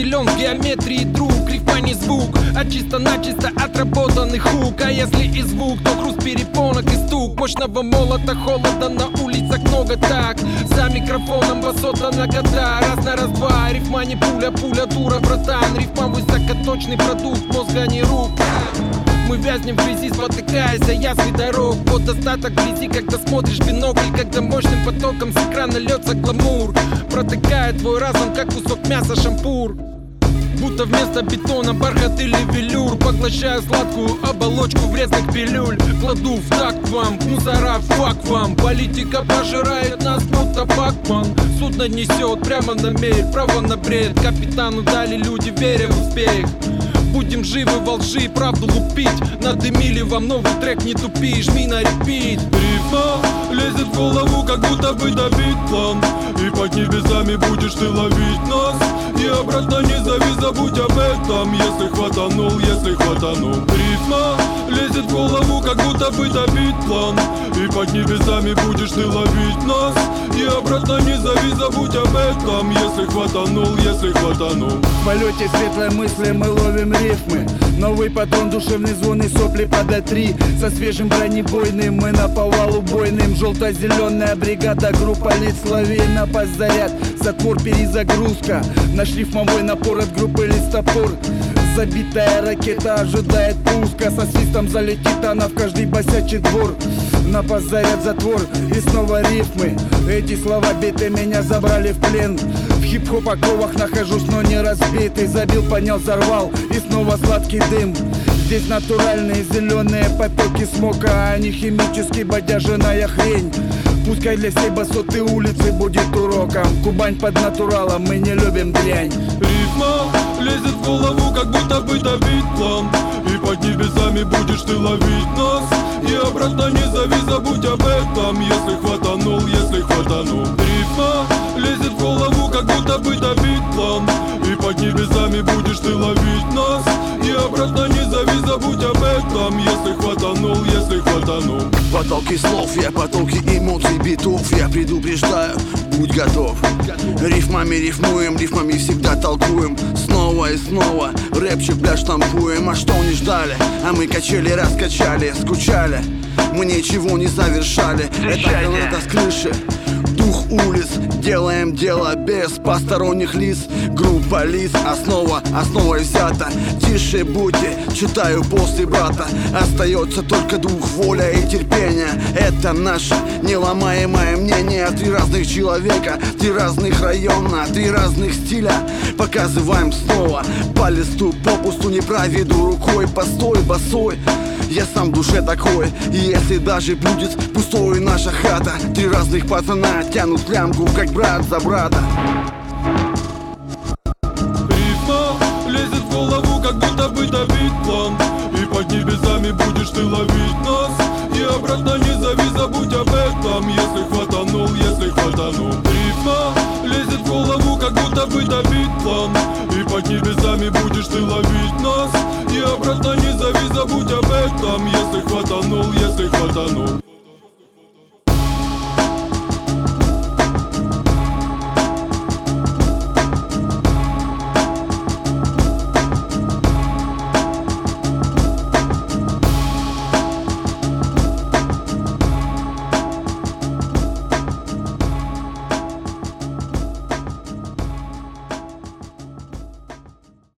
силен в геометрии, друг. Рифма не звук, а чисто-начисто отработанный хук. А если и звук, то хруст перепонок и стук мощного молота, холода на улицах много так. За микрофоном басота на года, раз на раз-два. Рифма не пуля, пуля дура, братан. Рифма высокоточный продукт мозга, не рук. Мы вязнем в грязи, спотыкаясь о ясный дорог. Вот достаток вблизи, когда смотришь в бинокль, когда мощным потоком с экрана льется гламур, протыкает твой разум, как кусок мяса шампур. Будто вместо бетона бархат или велюр. Поглощаю сладкую оболочку вредных пилюль. Кладу в такт вам, мусора, фак вам. Политика пожирает нас, будто Пакман. Судно несет прямо на мель, право на бред. Капитану дали люди, веря в успех. Будем живы во лжи, правду лупить. Надымили вам новый трек, не тупи, жми на репит. Рифма лезет в голову, как будто бы добит план. И под небесами будешь ты ловить нас. И обратно не зови, забудь об этом. Если хватанул, если хватанул. Рифма лезет в голову, как будто бы добит план. И под небесами будешь ты ловить нас. И обратно не зови, забудь об этом. Если хватанул, если хватанул. В полете светлой мысли мы ловим рифмы. Новый патрон, душевный звон и сопли под А3. Со свежим бронебойным мы на повал убойным. Желто-зеленая бригада, группа лиц, лови на пас заряд. Затвор, перезагрузка. Наш рифмовой напор от группы листопор. Забитая ракета ожидает пуска. Со свистом залетит она в каждый босячий двор. На пас заряд, затвор и снова рифмы. Эти слова биты меня забрали в плен. В хип-хоп оковах нахожусь, но не разбитый. Забил, понял, взорвал и снова сладкий дым. Здесь натуральные зеленые потоки смока, а не химически бодяженная хрень. Пускай для всей басоты улицы будет уроком. Кубань под натуралом, мы не любим дрянь. Рифма лезет в голову, как будто бы добит план. И под небесами будешь ты ловить нас. И обратно не зови, забудь об этом. Если хватанул, если хватанул. Рифма лезет в голову, как будто бы добит план. И под небесами будешь ты ловить нас. И обратно не зови, забудь об этом. Если хватанул, если хватанул. Потоки слов, я потоки эмоций, битов. Я предупреждаю, будь готов. Рифмами рифмуем, рифмами всегда толкуем. Снова и снова рэпчик, бля, штампуем. А что не ждали? А мы качели, раскачали, скучали. Мы ничего не завершали. Это граната с крыши, дух улиц. Делаем дело без посторонних лиц. Группа лиц, основой взята. Тише будьте, читаю после брата. Остается только дух, воля и терпение. Это наше неломаемое мнение. Три разных человека, три разных района, три разных стиля. Показываем снова по листу, попусту не проведу рукой. Постой, босой, я сам в душе такой. И если даже будет пустой наша хата, три разных пацана тянут лямку, как брат за брата. Рифма лезет в голову, как будто бы добит план. И под небесами будешь ты ловить нас. И обратно не зови, забудь об этом. Если хватанул, если хватанул. Рифма лезет в голову, как будто бы добит план. И под небесами будешь ты ловить нас. И обратно не зови, забудь об этом. Если хватанул, если хватанул.